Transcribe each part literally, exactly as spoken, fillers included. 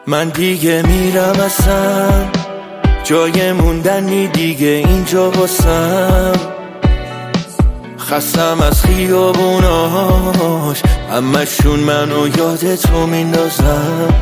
من دیگه میرم اصلا، جای موندنی دیگه اینجا واسم. خستم از خیابوناش، همشون منو یاد تو میندازم.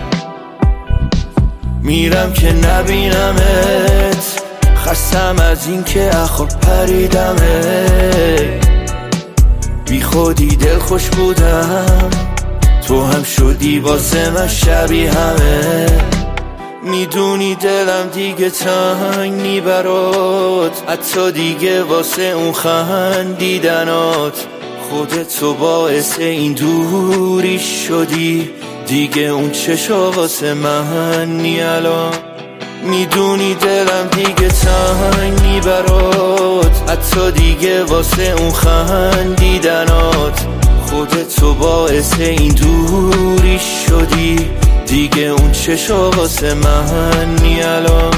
میرم که نبینمت، خستم از این که اخو پریدمه. بی خودی دل خوش بودم، تو هم شدی واسه من شبیه همه. میدونی دلم دیگه تنگ نی برات، حتی دیگه واسه اون خندیدنات. خودت تو باعث این دوری شدی، دیگه اون چشا واسه من نی الان. میدونی دلم دیگه تنگ نی برات، حتی دیگه واسه اون خندیدنات. خودت تو باعث این دوری شدی، دیگه اون چشا واسه من نی الان.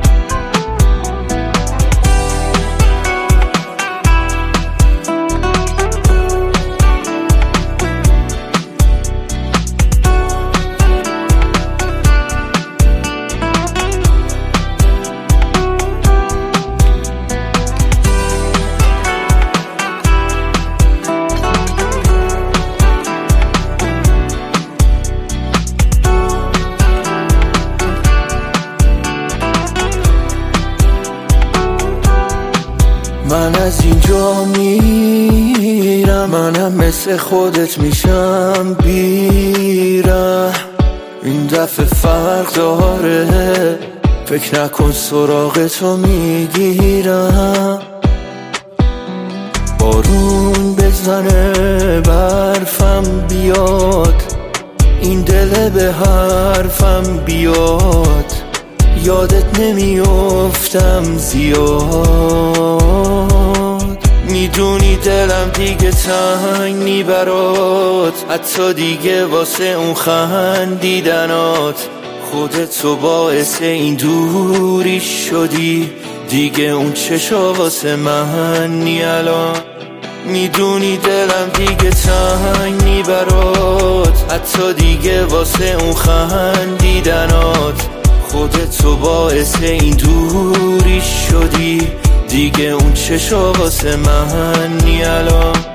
من از اینجا میرم، منم مثل خودت میشم بیره. این دفعه فرق داره، فکر نکن سراغ تو میگیرم. بارون بزنه برفم بیاد، این دل به حرفم بیاد. یادت نمیافتم زیاد. میدونی دلم دیگه تنگ نی برات، حتی دیگه واسه اون خندیدنات. خودت تو باعث این دوری شدی، دیگه اون چشا واسه من نی الان. میدونی دلم دیگه تنگ نی برات، حتی دیگه واسه اون خندیدنات. خودت تو باعث این دوری شدی، دیگه اون چشا واسه من نی الان.